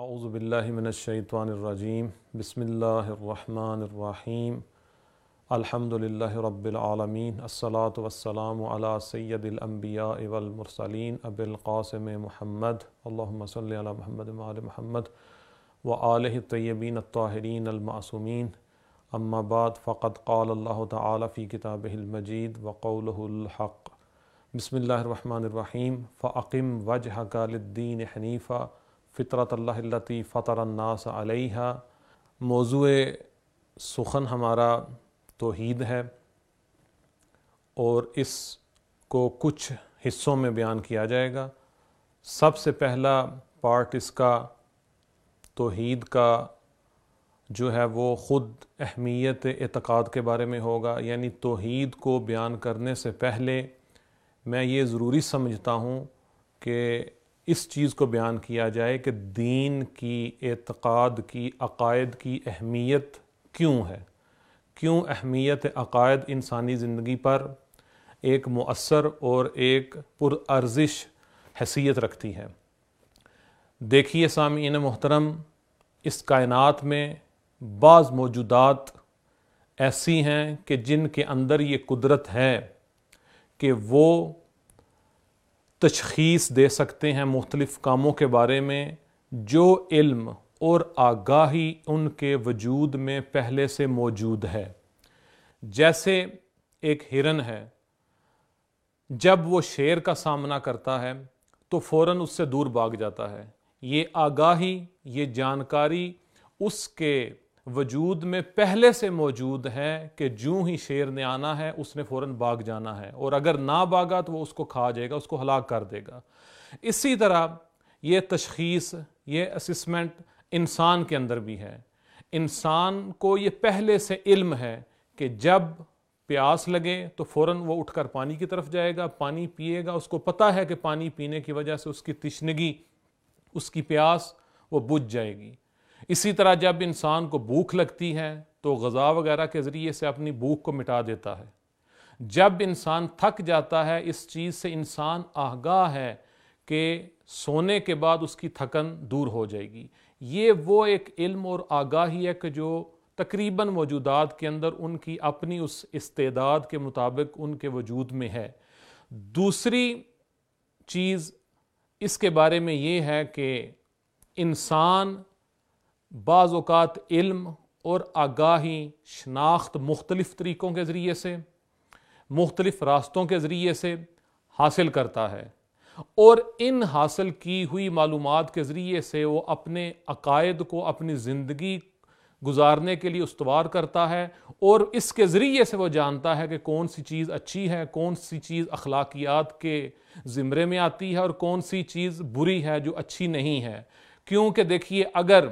اعوذ باللہ من الشیطان الرجیم بسم اللہ الرحمن الرحیم الحمدللہ رب العالمین الصلاة والسلام علی سید الانبیاء والمرسلین ابی القاسم محمد اللہم صلی علی محمد وآل محمد وآلہ الطیبین الطاہرین المعصومین اما بعد فقد قال اللہ تعالی فی کتابہ المجید وقولہ الحق بسم اللہ الرحمن الرحیم فاقم وجہک للدین حنیفا فطرت اللہ التی فطر الناس علیہا۔ موضوع سخن ہمارا توحید ہے اور اس کو کچھ حصوں میں بیان کیا جائے گا۔ سب سے پہلا پارٹ اس کا توحید کا جو ہے وہ خود اہمیت اعتقاد کے بارے میں ہوگا، یعنی توحید کو بیان کرنے سے پہلے میں یہ ضروری سمجھتا ہوں کہ اس چیز کو بیان کیا جائے کہ دین کی، اعتقاد کی، عقائد کی اہمیت کیوں ہے، کیوں اہمیت عقائد انسانی زندگی پر ایک مؤثر اور ایک پرارزش حیثیت رکھتی ہے۔ دیکھیے سامعین محترم، اس کائنات میں بعض موجودات ایسی ہیں کہ جن کے اندر یہ قدرت ہے کہ وہ تشخیص دے سکتے ہیں مختلف کاموں کے بارے میں جو علم اور آگاہی ان کے وجود میں پہلے سے موجود ہے۔ جیسے ایک ہرن ہے، جب وہ شیر کا سامنا کرتا ہے تو فوراً اس سے دور بھاگ جاتا ہے۔ یہ آگاہی، یہ جانکاری اس کے وجود میں پہلے سے موجود ہے کہ جوں ہی شیر نے آنا ہے اس نے فوراً بھاگ جانا ہے، اور اگر نہ بھاگا تو وہ اس کو کھا جائے گا، اس کو ہلاک کر دے گا۔ اسی طرح یہ تشخیص، یہ اسسمنٹ انسان کے اندر بھی ہے۔ انسان کو یہ پہلے سے علم ہے کہ جب پیاس لگے تو فوراً وہ اٹھ کر پانی کی طرف جائے گا، پانی پیے گا۔ اس کو پتہ ہے کہ پانی پینے کی وجہ سے اس کی تشنگی، اس کی پیاس وہ بجھ جائے گی۔ اسی طرح جب انسان کو بھوک لگتی ہے تو غذا وغیرہ کے ذریعے سے اپنی بھوک کو مٹا دیتا ہے۔ جب انسان تھک جاتا ہے، اس چیز سے انسان آگاہ ہے کہ سونے کے بعد اس کی تھکن دور ہو جائے گی۔ یہ وہ ایک علم اور آگاہی ہے کہ جو تقریباً موجودات کے اندر ان کی اپنی اس استعداد کے مطابق ان کے وجود میں ہے۔ دوسری چیز اس کے بارے میں یہ ہے کہ انسان بعض اوقات علم اور آگاہی، شناخت مختلف طریقوں کے ذریعے سے، مختلف راستوں کے ذریعے سے حاصل کرتا ہے، اور ان حاصل کی ہوئی معلومات کے ذریعے سے وہ اپنے عقائد کو اپنی زندگی گزارنے کے لیے استوار کرتا ہے، اور اس کے ذریعے سے وہ جانتا ہے کہ کون سی چیز اچھی ہے، کون سی چیز اخلاقیات کے زمرے میں آتی ہے، اور کون سی چیز بری ہے جو اچھی نہیں ہے۔ کیونکہ دیکھیے، اگر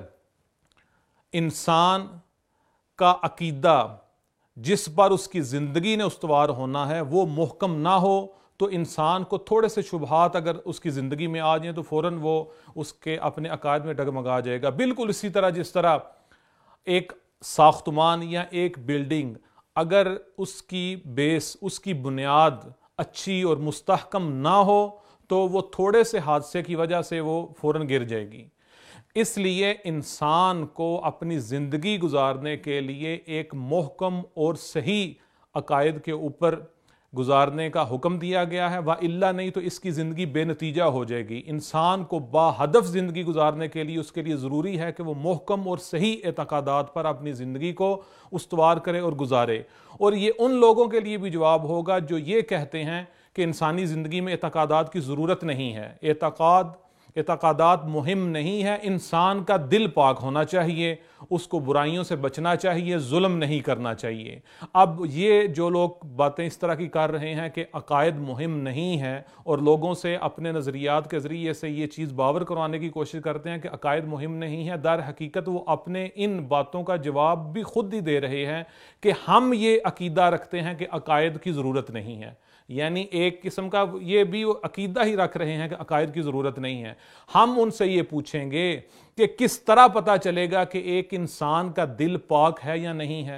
انسان کا عقیدہ جس پر اس کی زندگی نے استوار ہونا ہے وہ محکم نہ ہو تو انسان کو تھوڑے سے شبہات اگر اس کی زندگی میں آ جائیں تو فوراً وہ اس کے اپنے عقائد میں ڈگمگا جائے گا۔ بالکل اسی طرح جس طرح ایک ساختمان یا ایک بلڈنگ، اگر اس کی بیس، اس کی بنیاد اچھی اور مستحکم نہ ہو تو وہ تھوڑے سے حادثے کی وجہ سے وہ فوراً گر جائے گی۔ اس لیے انسان کو اپنی زندگی گزارنے کے لیے ایک محکم اور صحیح عقائد کے اوپر گزارنے کا حکم دیا گیا ہے، وَإِلَّا نہیں تو اس کی زندگی بے نتیجہ ہو جائے گی۔ انسان کو با ہدف زندگی گزارنے کے لیے اس کے لیے ضروری ہے کہ وہ محکم اور صحیح اعتقادات پر اپنی زندگی کو استوار کرے اور گزارے۔ اور یہ ان لوگوں کے لیے بھی جواب ہوگا جو یہ کہتے ہیں کہ انسانی زندگی میں اعتقادات کی ضرورت نہیں ہے، اعتقادات مہم نہیں ہے، انسان کا دل پاک ہونا چاہیے، اس کو برائیوں سے بچنا چاہیے، ظلم نہیں کرنا چاہیے۔ اب یہ جو لوگ باتیں اس طرح کی کر رہے ہیں کہ عقائد مہم نہیں ہے اور لوگوں سے اپنے نظریات کے ذریعے سے یہ چیز باور کروانے کی کوشش کرتے ہیں کہ عقائد مہم نہیں ہے، در حقیقت وہ اپنے ان باتوں کا جواب بھی خود ہی دے رہے ہیں کہ ہم یہ عقیدہ رکھتے ہیں کہ عقائد کی ضرورت نہیں ہے۔ یعنی ایک قسم کا یہ بھی عقیدہ ہی رکھ رہے ہیں کہ عقائد کی ضرورت نہیں ہے۔ ہم ان سے یہ پوچھیں گے کہ کس طرح پتہ چلے گا کہ ایک انسان کا دل پاک ہے یا نہیں ہے؟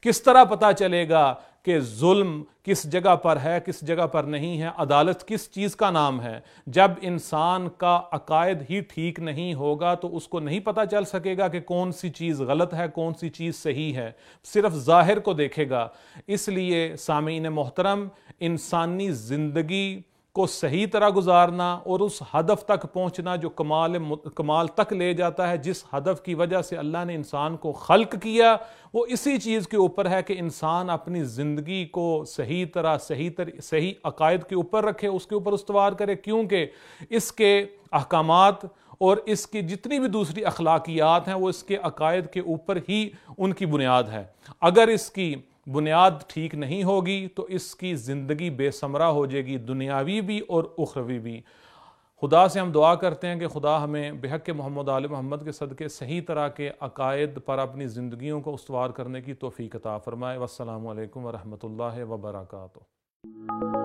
کس طرح پتہ چلے گا کہ ظلم کس جگہ پر ہے کس جگہ پر نہیں ہے، عدالت کس چیز کا نام ہے؟ جب انسان کا عقائد ہی ٹھیک نہیں ہوگا تو اس کو نہیں پتہ چل سکے گا کہ کون سی چیز غلط ہے کون سی چیز صحیح ہے، صرف ظاہر کو دیکھے گا۔ اس لیے سامعین محترم، انسانی زندگی کو صحیح طرح گزارنا اور اس ہدف تک پہنچنا جو کمال تک لے جاتا ہے، جس ہدف کی وجہ سے اللہ نے انسان کو خلق کیا، وہ اسی چیز کے اوپر ہے کہ انسان اپنی زندگی کو صحیح طرح صحیح عقائد کے اوپر رکھے، اس کے اوپر استوار کرے، کیونکہ اس کے احکامات اور اس کی جتنی بھی دوسری اخلاقیات ہیں وہ اس کے عقائد کے اوپر ہی ان کی بنیاد ہے۔ اگر اس کی بنیاد ٹھیک نہیں ہوگی تو اس کی زندگی بے ثمرہ ہو جائے گی، دنیاوی بھی اور اخروی بھی۔ خدا سے ہم دعا کرتے ہیں کہ خدا ہمیں بحق محمد آل محمد کے صدقے صحیح طرح کے عقائد پر اپنی زندگیوں کو استوار کرنے کی توفیق عطا فرمائے۔ والسلام علیکم ورحمۃ اللہ وبرکاتہ۔